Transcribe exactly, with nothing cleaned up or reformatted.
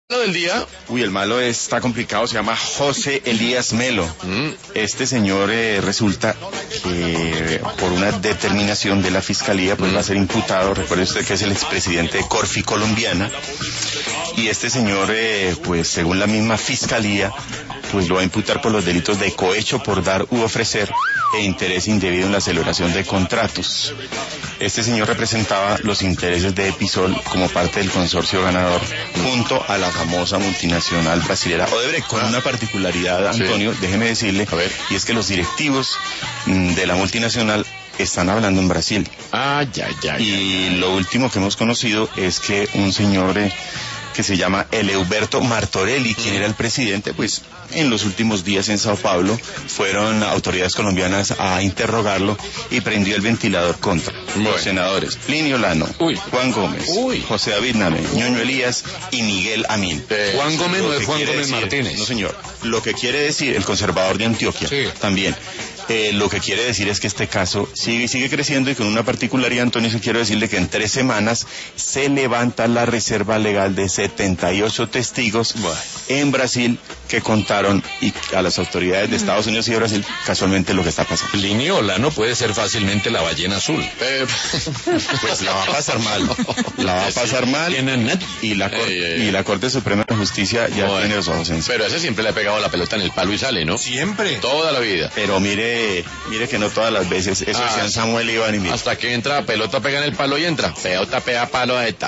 Lo del día. Uy, el malo está complicado, se llama José Elías Melo. Mm. Este señor eh, resulta que por una determinación de la fiscalía pues mm. va a ser imputado. Recuerde usted que es el expresidente de Corfi Colombiana. Y este señor, eh, pues según la misma fiscalía, pues lo va a imputar por los delitos de cohecho por dar u ofrecer e interés indebido en la celebración de contratos. Este señor representaba los intereses de Episol como parte del consorcio ganador junto a la famosa multinacional brasilera Odebrecht, con una particularidad, Antonio, sí. déjeme decirle, a ver. y es que los directivos mm, de la multinacional están hablando en Brasil. Ah, ya, ya, ya. Y lo último que hemos conocido es que un señor eh, que se llama Eleuberto Martorelli, quien era el presidente, pues en los últimos días en Sao Paulo fueron autoridades colombianas a interrogarlo y prendió el ventilador contra bueno. los senadores Plinio Lano, Uy. Juan Gómez, Uy. José David Name, Ñoño Elías y Miguel Amín. Eh, Juan Gómez no es Juan Gómez decir, Martínez. No, señor. Lo que quiere decir, el conservador de Antioquia, sí. también. Eh, lo que quiere decir es que este caso sigue sigue creciendo y con una particularidad, Antonio, se quiero decirle que en tres semanas se levanta la reserva legal de setenta y ocho testigos bueno. en Brasil que contaron y a las autoridades de Estados Unidos y de Brasil casualmente lo que está pasando. Plinio Lano puede ser fácilmente la ballena azul. Eh, pues la va a pasar mal, la va a pasar mal y la, cor- ey, ey, y la Corte Suprema de Justicia ya bueno. tiene los ojos en sí. Pero ese siempre le ha pegado la pelota en el palo y sale, ¿no? Siempre. Toda la vida. Pero mire, mire que no todas las veces, eso ah, decían Samuel Iván y mire. Hasta que entra, pelota pega en el palo y entra. Pelota pega palo,